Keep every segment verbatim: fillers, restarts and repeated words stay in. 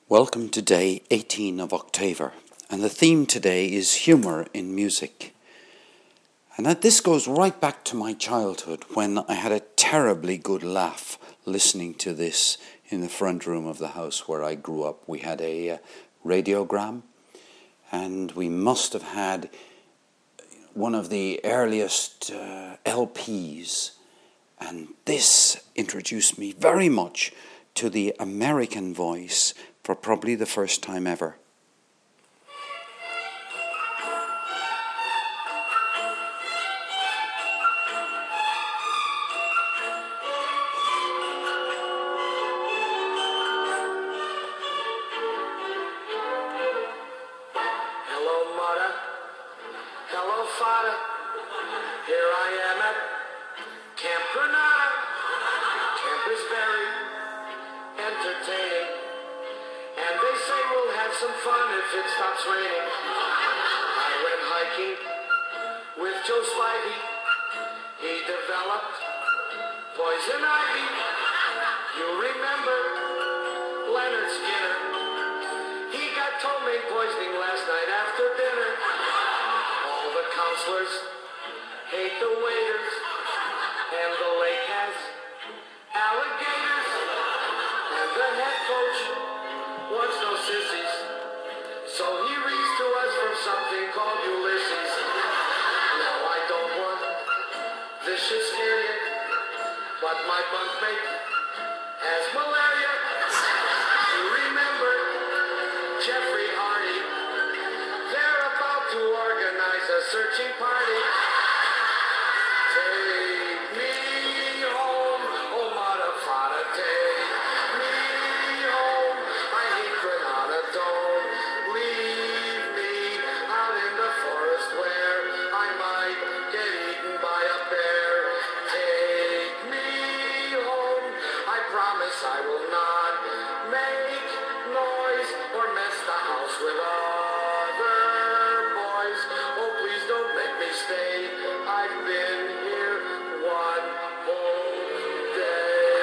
Welcome to day eighteen of October, and the theme today is humour in music. And that this goes right back to my childhood when I had a terribly good laugh listening to this in the front room of the house where I grew up. We had a uh, radiogram, and we must have had one of the earliest uh, L Ps, and this introduced me very much to the American voice for probably the first time ever. Hello, mother. Hello, father. Here I am at Camp Granada. Camp is very entertaining, and they say we'll have some fun if it stops raining. I went hiking with Joe Spivey. He developed poison ivy. You remember Leonard Skinner? He got ptomaine poisoning last night after dinner. All the counselors hate the waiters, and the lake has alligators, and the head coach wants no sissies, so he reads to us from something called Ulysses. Now I don't want this should scare you, but my bunkmate has malaria. You remember Jeffrey Hardy? They're about to organize a searching party. Take me home, oh mother, father, take me home. I hate Granada, don't leave me out in the forest where I might get eaten by a bear. Take me home, I promise I will not make noise or mess the house with other boys. Oh, please don't make me stay. I've been here one whole day.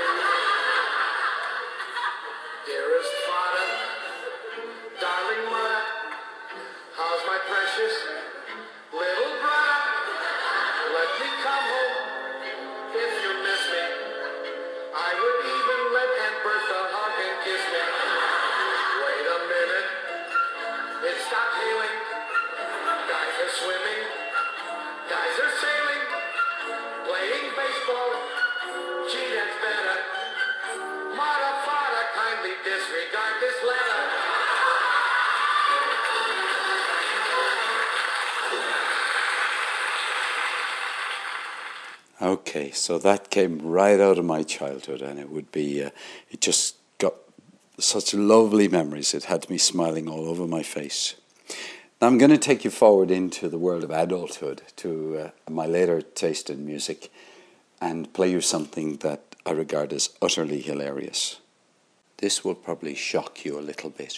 Dearest father, darling mother, how's my precious little brother? Let me come home if you miss me. I would even let Aunt Bertha hug and kiss me. Wait a minute, it stopped hailing. Guys are swimming, guys are sailing, playing baseball. Gee, that's better. Mother, father, kindly disregard this letter. Okay, so that came right out of my childhood, and it would be, uh, it just got such lovely memories. It had me smiling all over my face. Now I'm going to take you forward into the world of adulthood, to uh, my later taste in music, and play you something that I regard as utterly hilarious. This will probably shock you a little bit.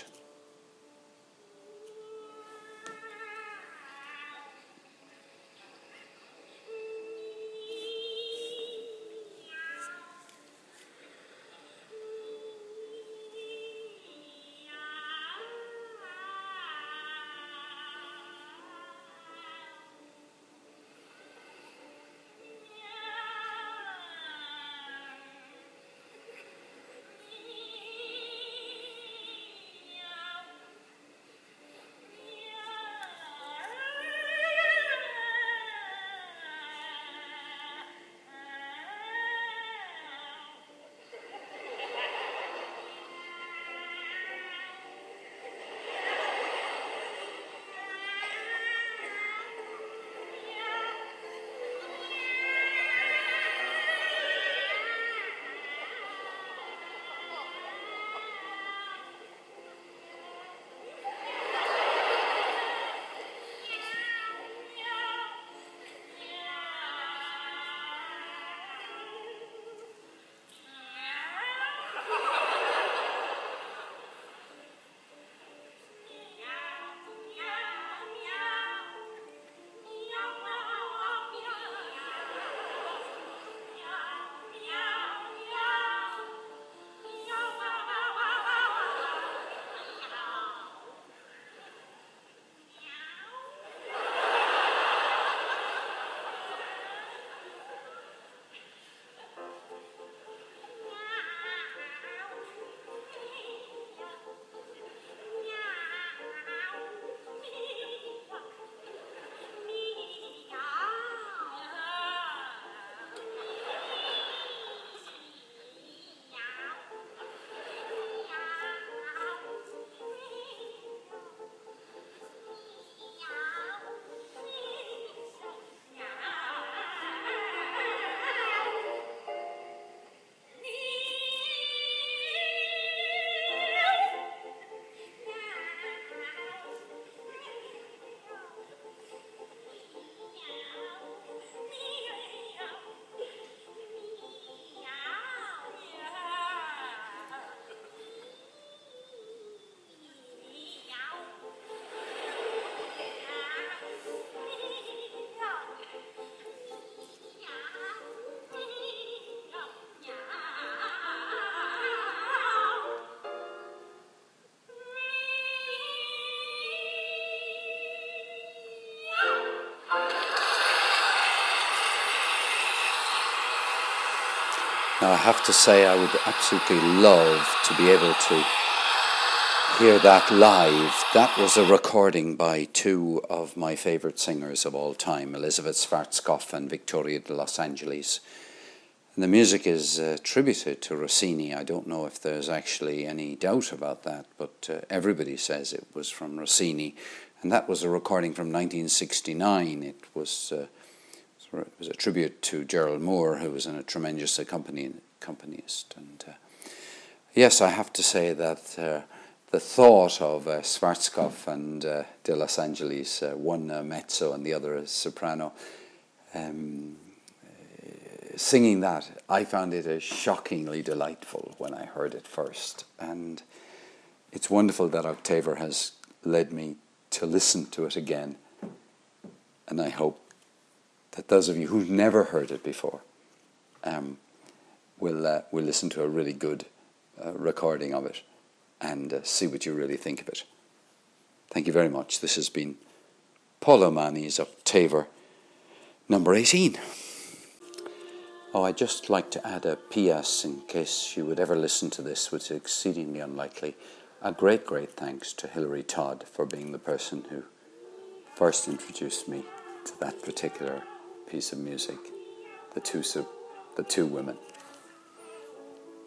Now, I have to say I would absolutely love to be able to hear that live. That was a recording by two of my favourite singers of all time, Elizabeth Schwarzkopf and Victoria de Los Angeles. And the music is uh, attributed to Rossini. I don't know if there's actually any doubt about that, but uh, everybody says it was from Rossini. And that was a recording from nineteen sixty-nine. It was, uh, it was a tribute to Gerald Moore, who was a tremendous accompanist. And uh, yes, I have to say that uh, the thought of uh, Schwarzkopf and uh, de Los Angeles, uh, one uh, mezzo and the other a soprano, um, singing that, I found it uh, shockingly delightful when I heard it first. And it's wonderful that Octaver has led me to listen to it again. And I hope that those of you who've never heard it before um, will, uh, will listen to a really good uh, recording of it and uh, see what you really think of it. Thank you very much. This has been Paul O'Mahony's Octaver number eighteen. Oh, I'd just like to add a P S in case you would ever listen to this, which is exceedingly unlikely. A great, great thanks to Hilary Todd for being the person who first introduced me to that particular piece of music, the two, the two women.